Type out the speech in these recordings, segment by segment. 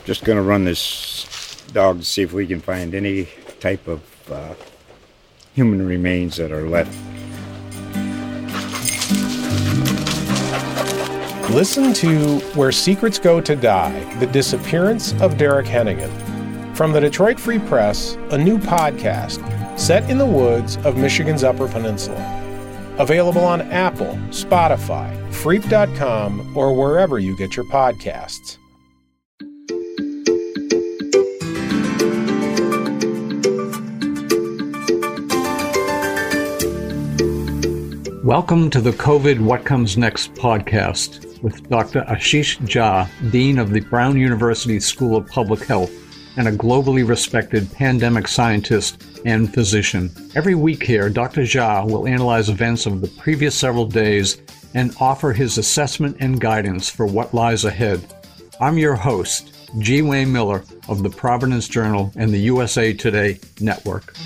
Just going to run this dog to see if we can find any type of human remains that are left. Listen to Where Secrets Go to Die, The Disappearance of Derek Hennigan. From the Detroit Free Press, a new podcast set in the woods of Michigan's Upper Peninsula. Available on Apple, Spotify, Freep.com, or wherever you get your podcasts. Welcome to the COVID What Comes Next podcast with Dr. Ashish Jha, Dean of the Brown University School of Public Health and a globally respected pandemic scientist and physician. Every week here, Dr. Jha will analyze events of the previous several days and offer his assessment and guidance for what lies ahead. I'm your host, G. Wayne Miller of the Providence Journal and the USA Today Network.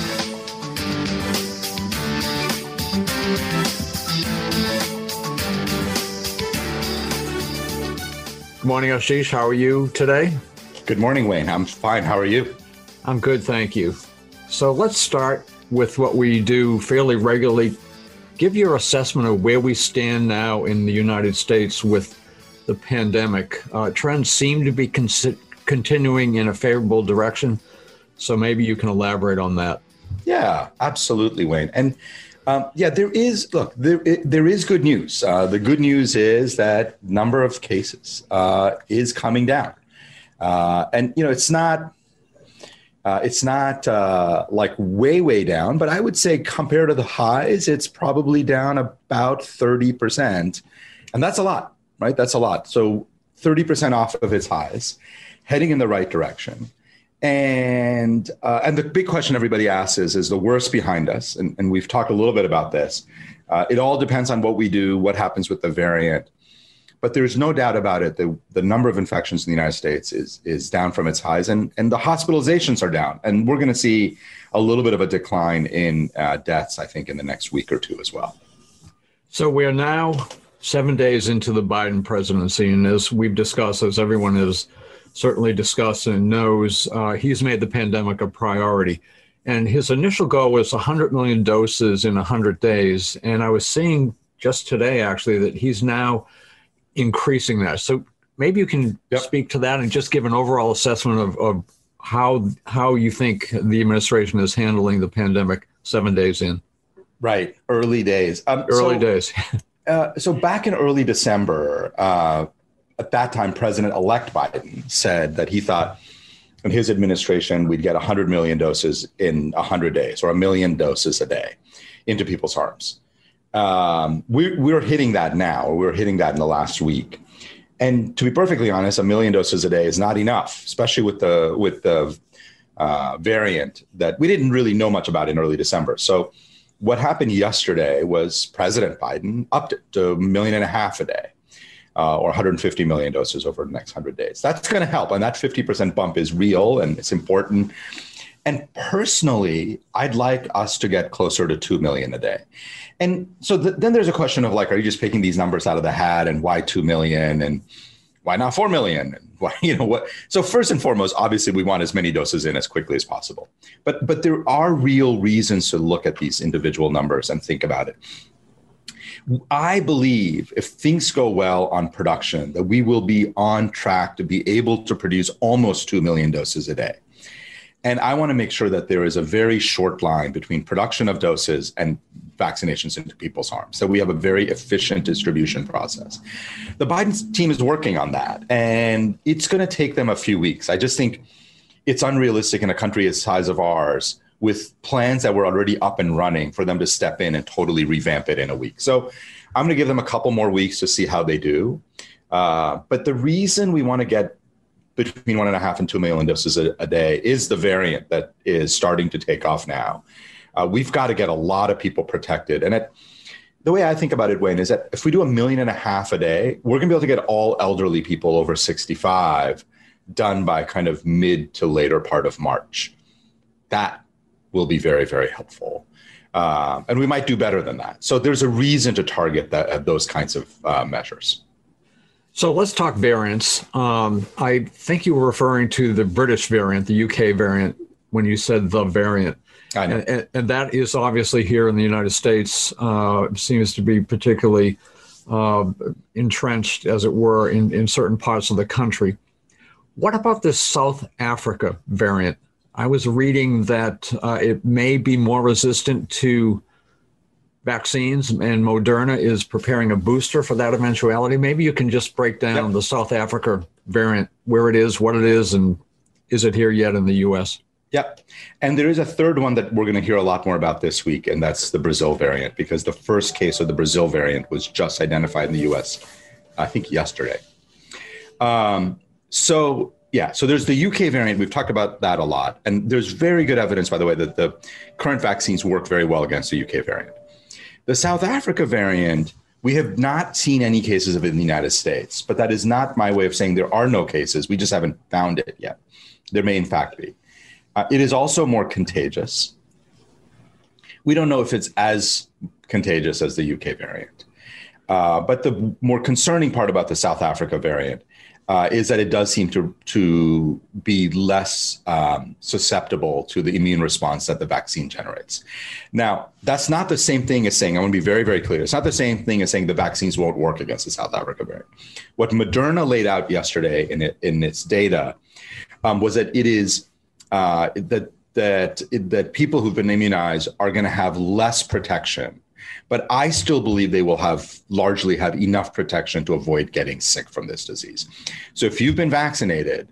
Good morning, Ashish. How are you today? Good morning, Wayne. I'm fine. How are you? I'm good, thank you. So let's start with what we do fairly regularly. Give your assessment of where we stand now in the United States with the pandemic. Trends seem to be continuing in a favorable direction, so maybe you can elaborate on that. Yeah, absolutely, Wayne. And there is good news. The good news is that number of cases is coming down. And, you know, it's not like way down, but I would say compared to the highs, it's probably down about 30%. And that's a lot, right? That's a lot. So 30% off of its highs, heading in the right direction. And the big question everybody asks is the worst behind us? And we've talked a little bit about this. It all depends on what we do, what happens with the variant. But there's no doubt about it. The number of infections in the United States is down from its highs, and the hospitalizations are down. And we're going to see a little bit of a decline in deaths, I think, in the next week or two as well. So we're now 7 days into the Biden presidency, and as we've discussed, as everyone has certainly discussed and knows, he's made the pandemic a priority. And his initial goal was 100 million doses in 100 days. And I was seeing just today, actually, that he's now increasing that. So maybe you can speak to that and just give an overall assessment of how you think the administration is handling the pandemic 7 days in. Right. Early days. Days. So back in early December, at that time, President-elect Biden said that he thought in his administration, we'd get 100 million doses in 100 days, or 1 million doses a day into people's arms. We're hitting that now. We're hitting that in the last week. And to be perfectly honest, 1 million doses a day is not enough, especially with the variant that we didn't really know much about in early December. So what happened yesterday was President Biden upped it to 1.5 million a day. Or 150 million doses over the next 100 days. That's going to help. And that 50% bump is real and it's important. And personally, I'd like us to get closer to 2 million a day. And so then there's a question of like, are you just picking these numbers out of the hat, and why 2 million and why not 4 million? And why, what? So first and foremost, obviously we want as many doses in as quickly as possible. But there are real reasons to look at these individual numbers and think about it. I believe if things go well on production, that we will be on track to be able to produce almost 2 million doses a day. And I want to make sure that there is a very short line between production of doses and vaccinations into people's arms, that we have a very efficient distribution process. The Biden team is working on that, and it's going to take them a few weeks. I just think it's unrealistic in a country the size of ours, with plans that were already up and running, for them to step in and totally revamp it in a week. So I'm going to give them a couple more weeks to see how they do. But the reason we want to get between 1.5 and 2 million doses a day is the variant that is starting to take off now. We've got to get a lot of people protected. And the way I think about it, Wayne, is that if we do 1.5 million a day, we're going to be able to get all elderly people over 65 done by kind of mid to later part of March. That will be very, very helpful. And we might do better than that. So there's a reason to target those kinds of measures. So let's talk variants. I think you were referring to the British variant, the UK variant, when you said the variant. I know. And that is obviously here in the United States, seems to be particularly entrenched, as it were, in certain parts of the country. What about this South Africa variant? I was reading that it may be more resistant to vaccines, and Moderna is preparing a booster for that eventuality. Maybe you can just break down the South Africa variant, where it is, what it is, and is it here yet in the U.S.? Yep. And there is a third one that we're going to hear a lot more about this week, and that's the Brazil variant, because the first case of the Brazil variant was just identified in the U.S., I think yesterday. So there's the UK variant. We've talked about that a lot. And there's very good evidence, by the way, that the current vaccines work very well against the UK variant. The South Africa variant, we have not seen any cases of it in the United States, but that is not my way of saying there are no cases. We just haven't found it yet. There may in fact be. It is also more contagious. We don't know if it's as contagious as the UK variant. But the more concerning part about the South Africa variant is that it does seem to be less susceptible to the immune response that the vaccine generates. Now, that's not the same thing as saying, I want to be very, very clear. It's not the same thing as saying the vaccines won't work against the South Africa variant. What Moderna laid out yesterday in its data was that it is that people who've been immunized are going to have less protection. But I still believe they will largely have enough protection to avoid getting sick from this disease. So if you've been vaccinated,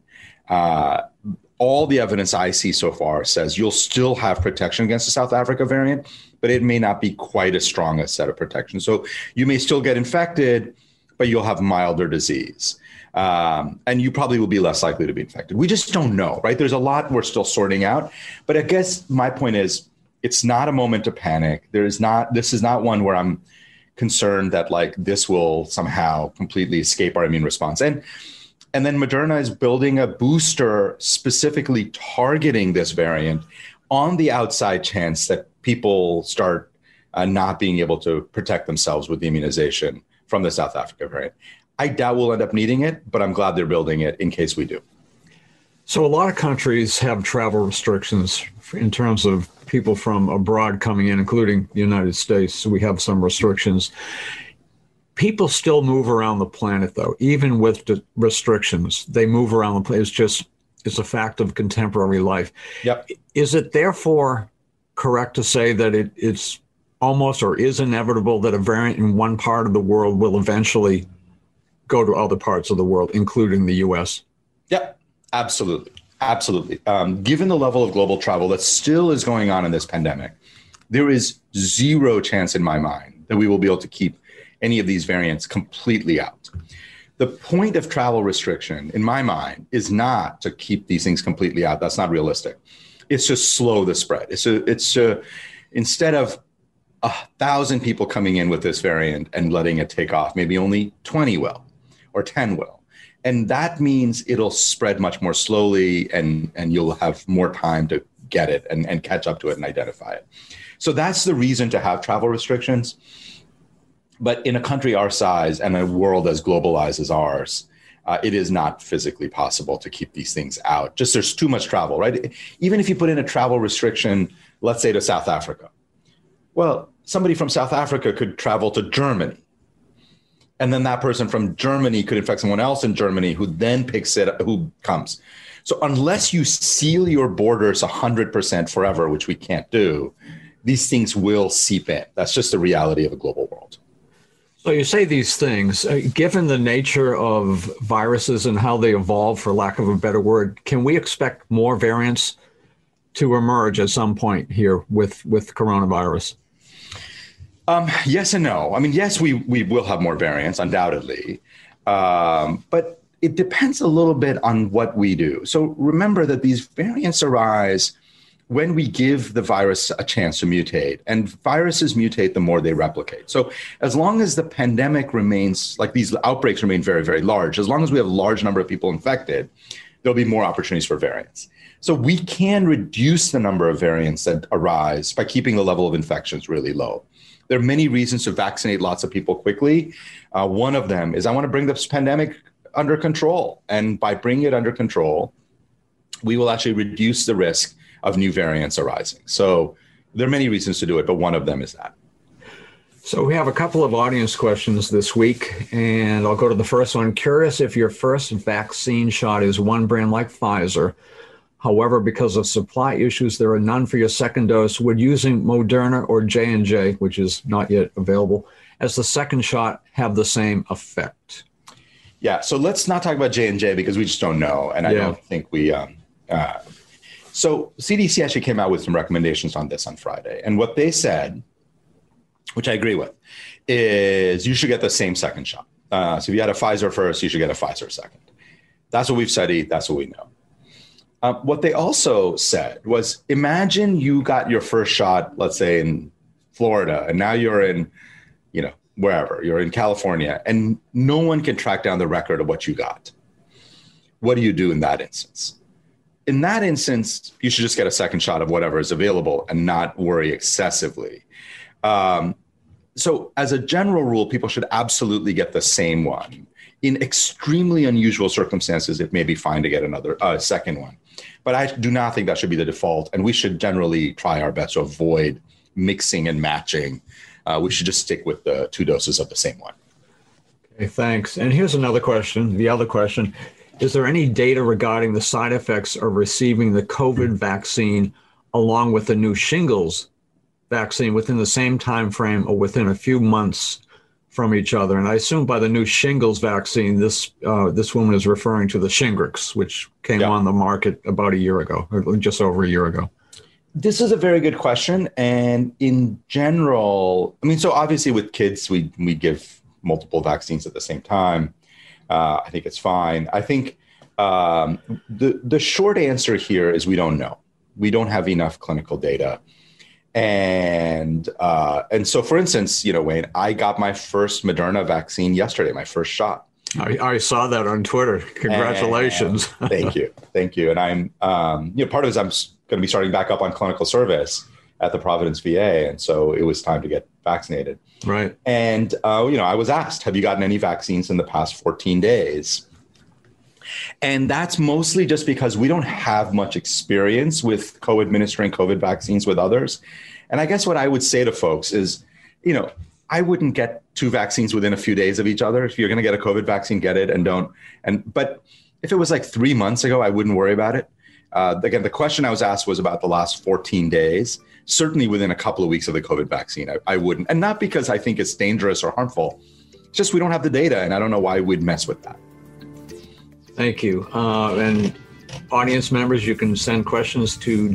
all the evidence I see so far says you'll still have protection against the South Africa variant, but it may not be quite as strong a set of protection. So you may still get infected, but you'll have milder disease. And you probably will be less likely to be infected. We just don't know, right? There's a lot we're still sorting out. But I guess my point is, it's not a moment to panic. This is not one where I'm concerned that like this will somehow completely escape our immune response. And then Moderna is building a booster specifically targeting this variant on the outside chance that people start not being able to protect themselves with the immunization from the South Africa variant. I doubt we'll end up needing it, but I'm glad they're building it in case we do. So a lot of countries have travel restrictions in terms of people from abroad coming in, including the United States. So we have some restrictions. People still move around the planet, though, even with the restrictions. They move around the planet. It's a fact of contemporary life. Yep. Is it therefore correct to say that it's almost or is inevitable that a variant in one part of the world will eventually go to other parts of the world, including the U.S.? Yep. Absolutely. Absolutely. Given the level of global travel that still is going on in this pandemic, there is zero chance in my mind that we will be able to keep any of these variants completely out. The point of travel restriction, in my mind, is not to keep these things completely out. That's not realistic. It's to slow the spread. It's to instead of 1,000 people coming in with this variant and letting it take off, maybe only 20 will or 10 will. And that means it'll spread much more slowly and you'll have more time to get it and catch up to it and identify it. So that's the reason to have travel restrictions. But in a country our size and a world as globalized as ours, it is not physically possible to keep these things out. Just there's too much travel, right? Even if you put in a travel restriction, let's say to South Africa. Well, somebody from South Africa could travel to Germany. And then that person from Germany could infect someone else in Germany who then picks it up, who comes. So unless you seal your borders 100% forever, which we can't do, these things will seep in. That's just the reality of a global world. So you say these things, given the nature of viruses and how they evolve, for lack of a better word, can we expect more variants to emerge at some point here with coronavirus? Yes and no. I mean, yes, we will have more variants, undoubtedly. But it depends a little bit on what we do. So remember that these variants arise when we give the virus a chance to mutate. And viruses mutate the more they replicate. So as long as the pandemic remains, like these outbreaks remain very, very large, as long as we have a large number of people infected, there'll be more opportunities for variants. So we can reduce the number of variants that arise by keeping the level of infections really low. There are many reasons to vaccinate lots of people quickly. One of them is I want to bring this pandemic under control. And by bringing it under control, we will actually reduce the risk of new variants arising. So there are many reasons to do it, but one of them is that. So we have a couple of audience questions this week, and I'll go to the first one. Curious if your first vaccine shot is one brand like Pfizer. However, because of supply issues, there are none for your second dose. Would using Moderna or J&J, which is not yet available, as the second shot have the same effect? Yeah, so let's not talk about J&J because we just don't know, and I don't think we. So CDC actually came out with some recommendations on this on Friday, and what they said, which I agree with, is you should get the same second shot. So if you had a Pfizer first, you should get a Pfizer second. That's what we've studied. That's what we know. What they also said was, imagine you got your first shot, let's say in Florida, and now you're in, wherever, you're in California, and no one can track down the record of what you got. What do you do in that instance? In that instance, you should just get a second shot of whatever is available and not worry excessively. So as a general rule, people should absolutely get the same one. In extremely unusual circumstances, it may be fine to get another second one. But I do not think that should be the default. And we should generally try our best to avoid mixing and matching. We should just stick with the 2 doses of the same one. Okay, thanks. And here's another question. The other question, is there any data regarding the side effects of receiving the COVID vaccine along with the new shingles vaccine within the same time frame or within a few months from each other? And I assume by the new shingles vaccine, this woman is referring to the Shingrix, which came on the market about a year ago, or just over a year ago. This is a very good question. And in general, so obviously with kids, we give multiple vaccines at the same time. I think it's fine. I think the short answer here is we don't know. We don't have enough clinical data. And so, for instance, Wayne, I got my first Moderna vaccine yesterday, my first shot. I saw that on Twitter. Congratulations. Thank you. And I'm, part of it is I'm going to be starting back up on clinical service at the Providence VA. And so it was time to get vaccinated. Right. And, I was asked, have you gotten any vaccines in the past 14 days? And that's mostly just because we don't have much experience with co-administering COVID vaccines with others. And I guess what I would say to folks is, I wouldn't get 2 vaccines within a few days of each other. If you're going to get a COVID vaccine, get it and don't. But if it was like 3 months ago, I wouldn't worry about it. Again, the question I was asked was about the last 14 days. Certainly within a couple of weeks of the COVID vaccine, I wouldn't. And not because I think it's dangerous or harmful. It's just we don't have the data, and I don't know why we'd mess with that. Thank you. And audience members, you can send questions to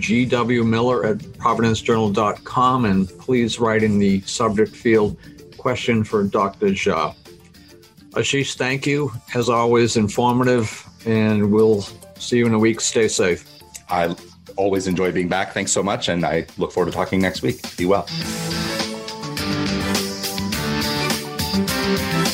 gwmiller@providencejournal.com, and please write in the subject field question for Dr. Jha. Ashish, thank you. As always, informative, and we'll see you in a week. Stay safe. I always enjoy being back. Thanks so much, and I look forward to talking next week. Be well.